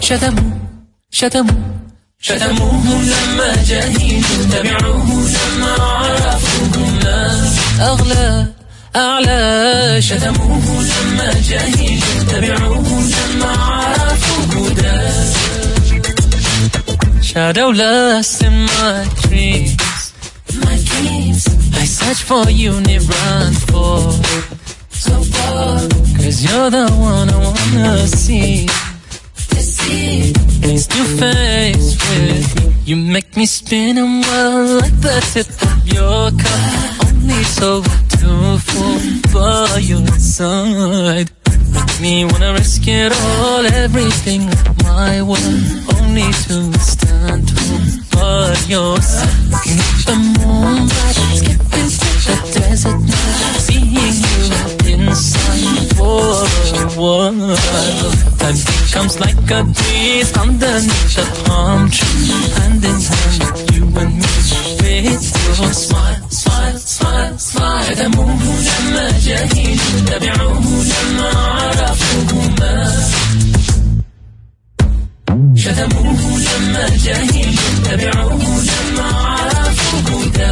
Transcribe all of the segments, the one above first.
شتموه لما جهلوا تبعوه لما عرفوه ما أعلى شتموه لما جهلوا تبعوه لما عرفوه ده. Shadowless in my dreams, I search for you, never run for so far, 'cause you're the one I wanna see. Face to face with you, you make me spin and well like the tip of your cup. Only so to fall by your side. Make me wanna risk it all, everything of my world, only to stand tall by your side. Looking at the moonlight, skipping through the desert night, seeing you inside for a while. Time becomes like a breeze underneath the palm tree, hand in hand with you and me, with your smile, smile, smile, smile. شتموه لما جهلوا تبعوه لما عرفوه ما شتموه لما جهلوا تبعوه لما عرفوه ده.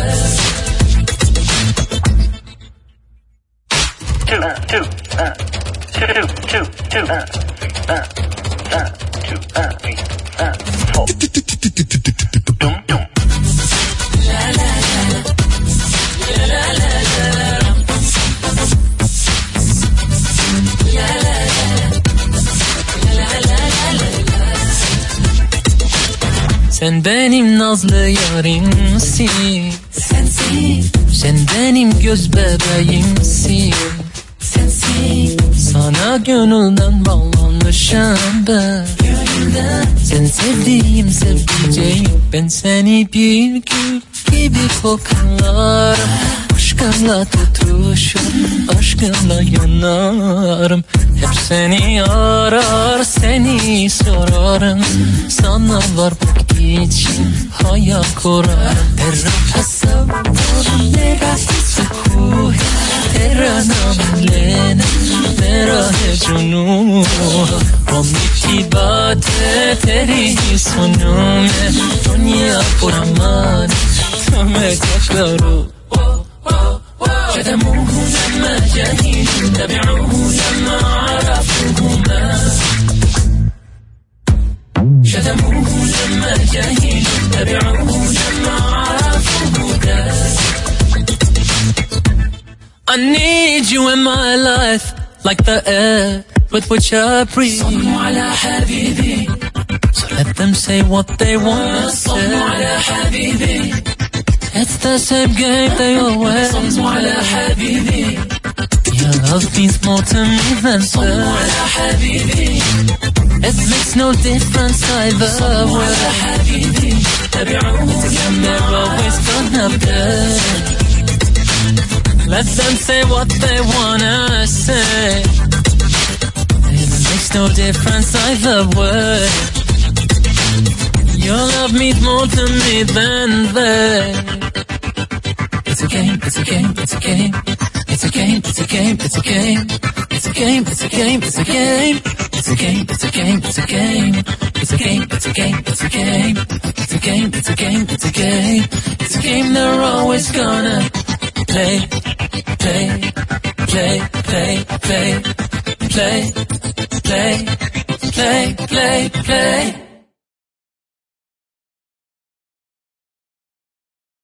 Sen benim nazlı yarimsin, sensin. Sen benim göz bebeğimsin, sensin. Sana gönülden bağlanmışım ben, gönülden. Sen sevdiğim sevdiceğim, ben seni bir gül gibi koklarım. Aşkınla tutuşur, aşkınla yanarım. Hep seni arar, seni sorarım. Sana varmak için hayal kurarım. Terra tasavvur, mera hissuhu, terra namlena, mera hecunu. Romiti bate, teri sunume, dunya puramane, tume taklaru. شتموه لما جهلوا تبعوه لما عرفوه ما شتموه لما جهلوا تبعوه لما عرفوه ده. I need you in my life like the air with which I breathe. صلوا على حبيبي. So let them say what they want to say. صلوا على حبيبي. It's the same game they always صلوا على حبيبي. Your love means more to me than صلوا على حبيبي. It makes no difference either way. صلوا على حبيبي. تبعوه they're always gonna be. Let them say what they wanna say. It makes no difference either way. Your love means more to me than they. It's a game, it's a game, it's a game. It's a game, it's a game, it's a game. It's a game, it's a game, it's a game. It's a game, it's a game, it's a game. It's a game, it's a game, it's a game. It's a game, it's a game, it's a game. It's a game they're always gonna play, play, play, play, play, play, play, play, play, play.